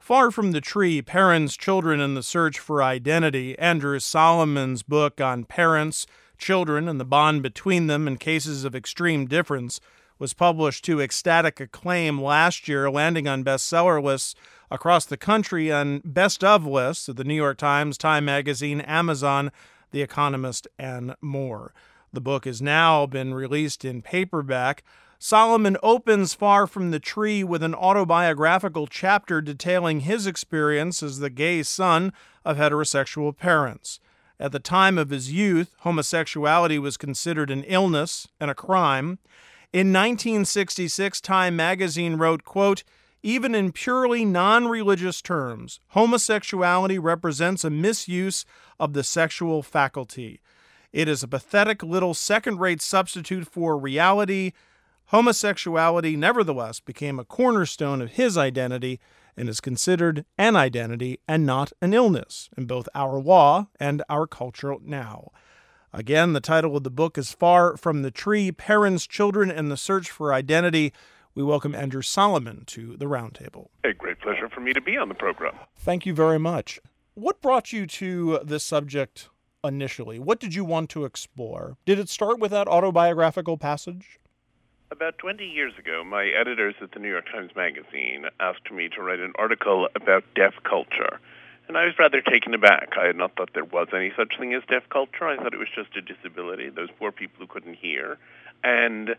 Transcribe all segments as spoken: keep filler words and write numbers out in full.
Far from the Tree, Parents, Children, and the Search for Identity, Andrew Solomon's book on parents, children, and the bond between them in cases of extreme difference, was published to ecstatic acclaim last year, landing on bestseller lists across the country and best of lists of the New York Times, Time Magazine, Amazon, The Economist, and more. The book has now been released in paperback. Solomon opens Far from the Tree with an autobiographical chapter detailing his experience as the gay son of heterosexual parents. At the time of his youth, homosexuality was considered an illness and a crime. In nineteen sixty-six, Time magazine wrote, quote, "Even in purely non-religious terms, homosexuality represents a misuse of the sexual faculty. It is a pathetic little second-rate substitute for reality. Homosexuality, nevertheless, became a cornerstone of his identity and is considered an identity and not an illness in both our law and our culture now." Again, the title of the book is Far from the Tree, Parents, Children, and the Search for Identity. We welcome Andrew Solomon to the roundtable. A great pleasure for me to be on the program. Thank you very much. What brought you to this subject initially? What did you want to explore? Did it start with that autobiographical passage? About twenty years ago, my editors at the New York Times Magazine asked me to write an article about deaf culture. And I was rather taken aback. I had not thought there was any such thing as deaf culture. I thought it was just a disability, those poor people who couldn't hear. And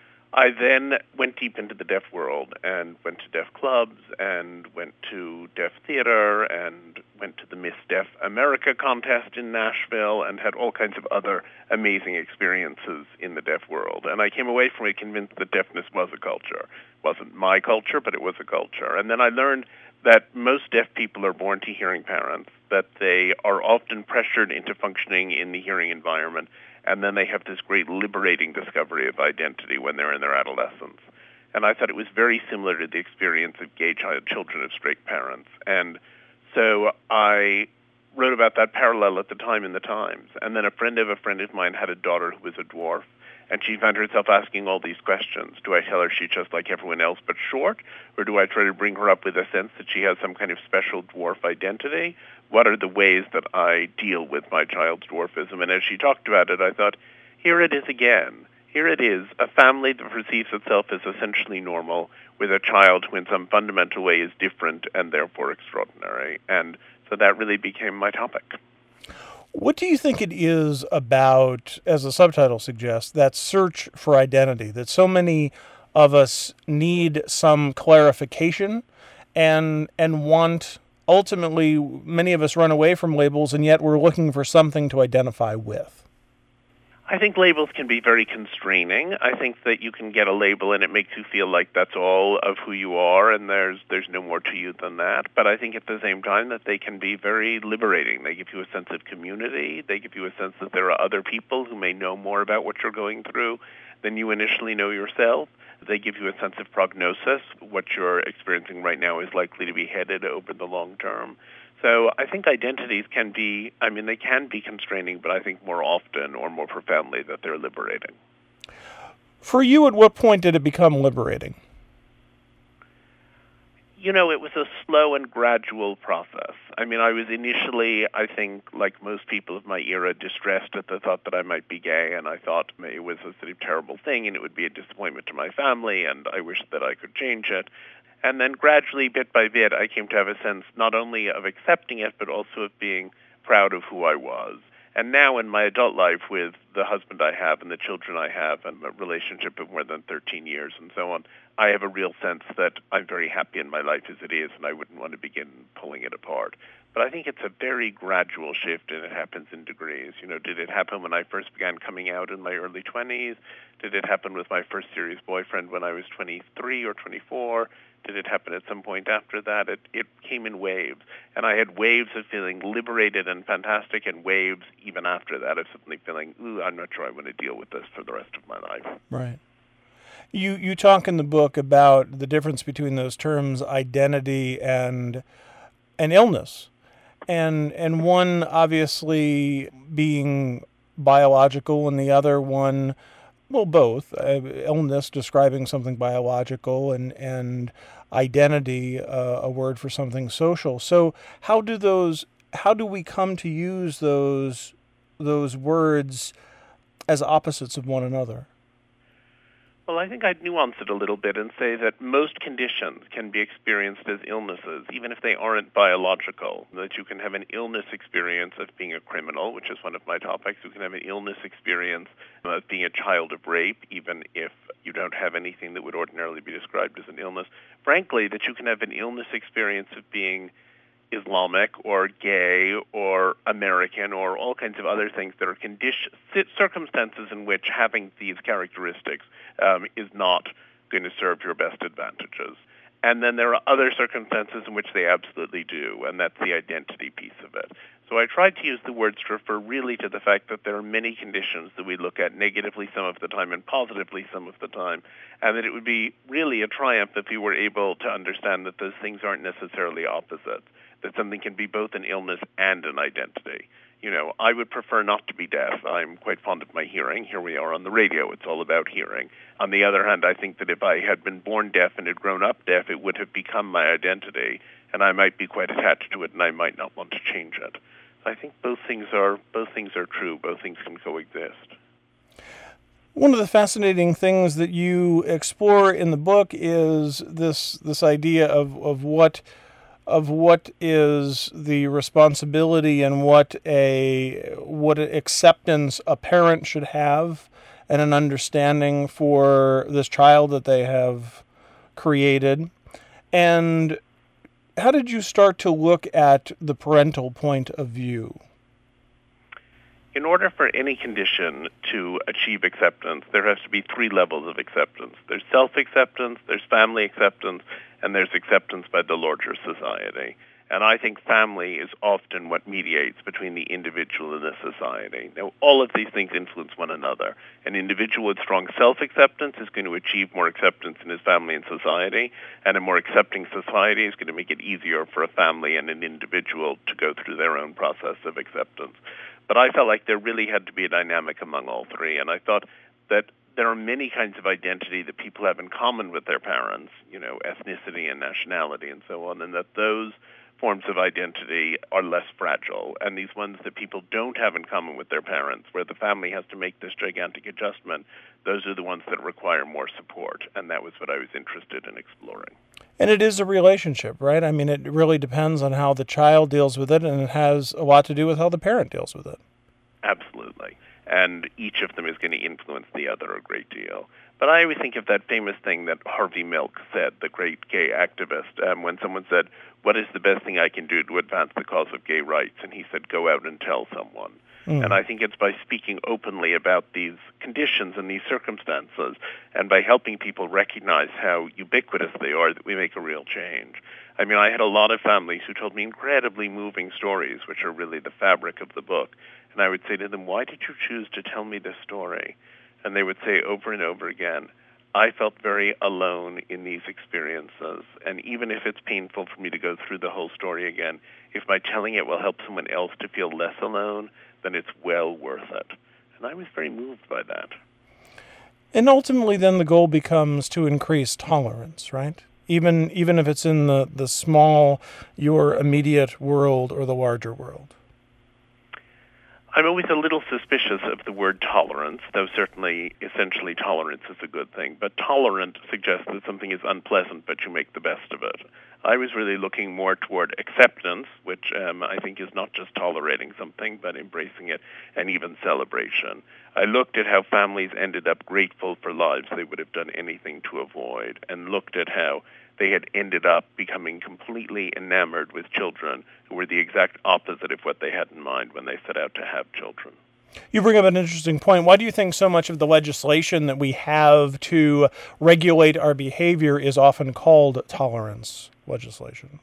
I then went deep into the deaf world and went to deaf clubs and went to deaf theater and went to the Miss Deaf America contest in Nashville and had all kinds of other amazing experiences in the deaf world. And I came away from it convinced that deafness was a culture. It wasn't my culture, but it was a culture. And then I learned that most deaf people are born to hearing parents, that they are often pressured into functioning in the hearing environment, and then they have this great liberating discovery of identity when they're in their adolescence. And I thought it was very similar to the experience of gay child children of straight parents. And so I wrote about that parallel at the time in the Times. And then a friend of a friend of mine had a daughter who was a dwarf, and she found herself asking all these questions. Do I tell her she's just like everyone else but short? Or do I try to bring her up with a sense that she has some kind of special dwarf identity? What are the ways that I deal with my child's dwarfism? And as she talked about it, I thought, here it is again. Here it is, a family that perceives itself as essentially normal with a child who in some fundamental way is different and therefore extraordinary. And so that really became my topic. What do you think it is about, as the subtitle suggests, that search for identity, that so many of us need some clarification and and want, ultimately, many of us run away from labels, and yet we're looking for something to identify with? I think labels can be very constraining. I think that you can get a label and it makes you feel like that's all of who you are and there's there's no more to you than that. But I think at the same time that they can be very liberating. They give you a sense of community. They give you a sense that there are other people who may know more about what you're going through than you initially know yourself. They give you a sense of prognosis. What you're experiencing right now is likely to be headed over the long term. So I think identities can be, I mean, they can be constraining, but I think more often or more profoundly that they're liberating. For you, at what point did it become liberating? You know, it was a slow and gradual process. I mean, I was initially, I think, like most people of my era, distressed at the thought that I might be gay, and I thought it was a sort of terrible thing, and it would be a disappointment to my family, and I wished that I could change it. And then gradually, bit by bit, I came to have a sense not only of accepting it, but also of being proud of who I was. And now in my adult life, with the husband I have and the children I have and a relationship of more than thirteen years and so on, I have a real sense that I'm very happy in my life as it is, and I wouldn't want to begin pulling it apart. But I think it's a very gradual shift, and it happens in degrees. You know, did it happen when I first began coming out in my early twenties? Did it happen with my first serious boyfriend when I was twenty-three or twenty-four? Did it happen at some point after that? It, it came in waves. And I had waves of feeling liberated and fantastic, and waves even after that of suddenly feeling, ooh, I'm not sure I want to deal with this for the rest of my life. Right. You you talk in the book about the difference between those terms, identity and and illness. And and one obviously being biological and the other one, well, both. Uh, illness describing something biological and, and identity, uh, a word for something social. So how do those, how do we come to use those those words as opposites of one another? Well, I think I'd nuance it a little bit and say that most conditions can be experienced as illnesses, even if they aren't biological. That you can have an illness experience of being a criminal, which is one of my topics. You can have an illness experience of being a child of rape, even if you don't have anything that would ordinarily be described as an illness. Frankly, that you can have an illness experience of being Islamic or gay or American or all kinds of other things that are condition, circumstances in which having these characteristics um, is not going to serve your best advantages. And then there are other circumstances in which they absolutely do, and that's the identity piece of it. So I tried to use the words to refer really to the fact that there are many conditions that we look at negatively some of the time and positively some of the time, and that it would be really a triumph if we were able to understand that those things aren't necessarily opposites, that something can be both an illness and an identity. You know, I would prefer not to be deaf. I'm quite fond of my hearing. Here we are on the radio. It's all about hearing. On the other hand, I think that if I had been born deaf and had grown up deaf, it would have become my identity, and I might be quite attached to it, and I might not want to change it. I think both things are both things are true. Both things can coexist. One of the fascinating things that you explore in the book is this this idea of, of what of what is the responsibility and what a what acceptance a parent should have and an understanding for this child that they have created. And how did you start to look at the parental point of view? In order for any condition to achieve acceptance, there has to be three levels of acceptance. There's self-acceptance, there's family acceptance, and there's acceptance by the larger society. And I think family is often what mediates between the individual and the society. Now, all of these things influence one another. An individual with strong self-acceptance is going to achieve more acceptance in his family and society, and a more accepting society is going to make it easier for a family and an individual to go through their own process of acceptance. But I felt like there really had to be a dynamic among all three, and I thought that there are many kinds of identity that people have in common with their parents, you know, ethnicity and nationality and so on, and that those forms of identity are less fragile. And these ones that people don't have in common with their parents, where the family has to make this gigantic adjustment, those are the ones that require more support. And that was what I was interested in exploring. And it is a relationship, right? I mean, it really depends on how the child deals with it, and it has a lot to do with how the parent deals with it. Absolutely. And each of them is going to influence the other a great deal. But I always think of that famous thing that Harvey Milk said, the great gay activist, um, when someone said, what is the best thing I can do to advance the cause of gay rights? And he said, go out and tell someone. Mm. And I think it's by speaking openly about these conditions and these circumstances, and by helping people recognize how ubiquitous they are, that we make a real change. I mean, I had a lot of families who told me incredibly moving stories, which are really the fabric of the book. And I would say to them, why did you choose to tell me this story? And they would say over and over again, I felt very alone in these experiences. And even if it's painful for me to go through the whole story again, if my telling it will help someone else to feel less alone, then it's well worth it. And I was very moved by that. And ultimately, then the goal becomes to increase tolerance, right? Even even if it's in the, the small, your immediate world or the larger world. I'm always a little suspicious of the word tolerance, though certainly, essentially, tolerance is a good thing. But tolerant suggests that something is unpleasant, but you make the best of it. I was really looking more toward acceptance, which um, I think is not just tolerating something, but embracing it, and even celebration. I looked at how families ended up grateful for lives they would have done anything to avoid, and looked at how they had ended up becoming completely enamored with children who were the exact opposite of what they had in mind when they set out to have children. You bring up an interesting point. Why do you think so much of the legislation that we have to regulate our behavior is often called tolerance legislation?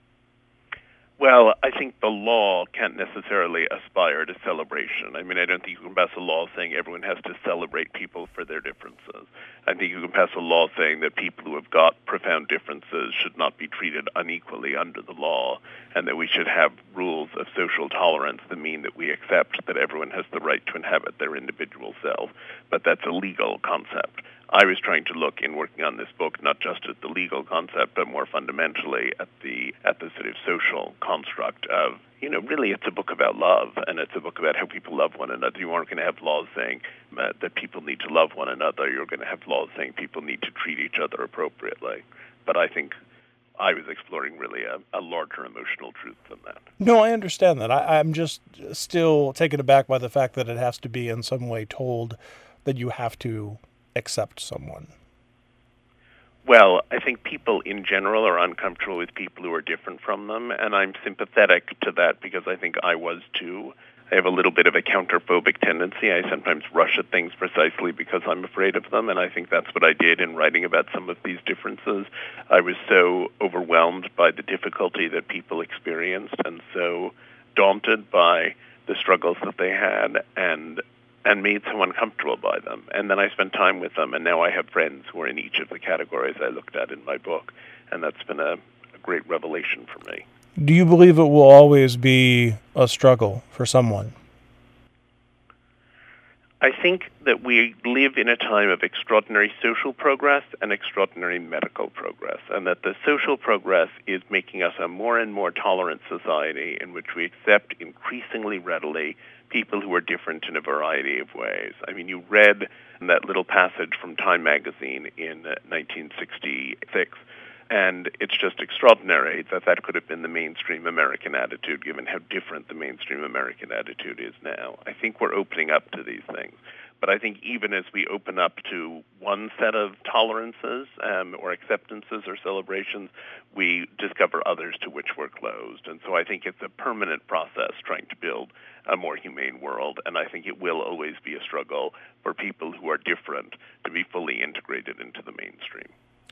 Well, I think the law can't necessarily aspire to celebration. I mean, I don't think you can pass a law saying everyone has to celebrate people for their differences. I think you can pass a law saying that people who have got profound differences should not be treated unequally under the law, and that we should have rules of social tolerance that mean that we accept that everyone has the right to inhabit their individual self. But that's a legal concept. I was trying to look in working on this book not just at the legal concept, but more fundamentally at the at the sort of social construct of, you know, really it's a book about love, and it's a book about how people love one another. You aren't going to have laws saying uh, that people need to love one another. You're going to have laws saying people need to treat each other appropriately. But I think I was exploring really a, a larger emotional truth than that. No, I understand that. I, I'm just still taken aback by the fact that it has to be in some way told that you have to accept someone. Well, I think people in general are uncomfortable with people who are different from them, and I'm sympathetic to that because I think I was too. I have a little bit of a counterphobic tendency. I sometimes rush at things precisely because I'm afraid of them, and I think that's what I did in writing about some of these differences. I was so overwhelmed by the difficulty that people experienced and so daunted by the struggles that they had and and made so uncomfortable by them. And then I spent time with them, and now I have friends who are in each of the categories I looked at in my book, and that's been a, a great revelation for me. Do you believe it will always be a struggle for someone? I think that we live in a time of extraordinary social progress and extraordinary medical progress, and that the social progress is making us a more and more tolerant society in which we accept increasingly readily people who are different in a variety of ways. I mean, you read that little passage from Time magazine in nineteen sixty-six, and it's just extraordinary that that could have been the mainstream American attitude, given how different the mainstream American attitude is now. I think we're opening up to these things. But I think even as we open up to one set of tolerances um, or acceptances or celebrations, we discover others to which we're closed. And so I think it's a permanent process trying to build a more humane world, and I think it will always be a struggle for people who are different to be fully integrated into the mainstream.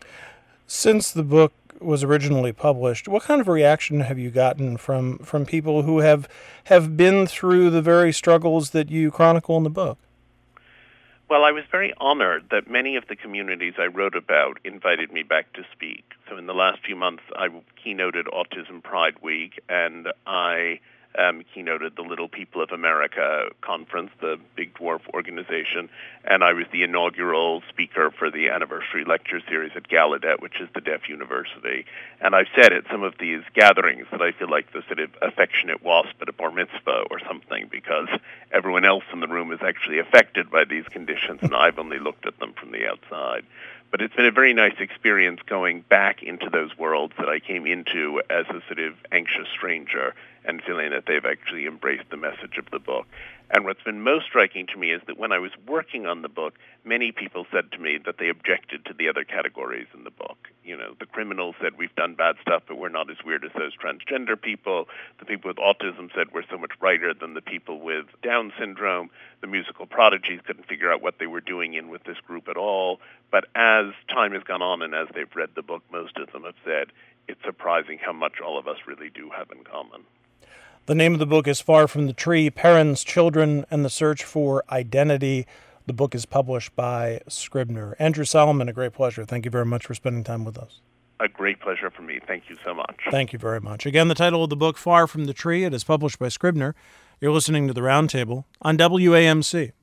Since the book was originally published, what kind of reaction have you gotten from, from people who have have been through the very struggles that you chronicle in the book? Well, I was very honored that many of the communities I wrote about invited me back to speak. So in the last few months, I keynoted Autism Pride Week, and I um, keynoted the Little People of America conference, the Big Dwarf organization, and I was the inaugural speaker for the anniversary lecture series at Gallaudet, which is the deaf university. And I've said at some of these gatherings that I feel like the sort of affectionate wasp at a bar mitzvah or something, because everyone else in the room is actually affected by these conditions, and I've only looked at them from the outside. But it's been a very nice experience going back into those worlds that I came into as a sort of anxious stranger and feeling that they've actually embraced the message of the book. And what's been most striking to me is that when I was working on the book, many people said to me that they objected to the other categories in the book. You know, the criminals said, we've done bad stuff, but we're not as weird as those transgender people. The people with autism said, we're so much brighter than the people with Down syndrome. The musical prodigies couldn't figure out what they were doing in with this group at all. But as time has gone on and as they've read the book, most of them have said, it's surprising how much all of us really do have in common. The name of the book is Far from the Tree, Parents, Children, and the Search for Identity. The book is published by Scribner. Andrew Solomon, a great pleasure. Thank you very much for spending time with us. A great pleasure for me. Thank you so much. Thank you very much. Again, the title of the book, Far from the Tree. It is published by Scribner. You're listening to The Roundtable on W A M C.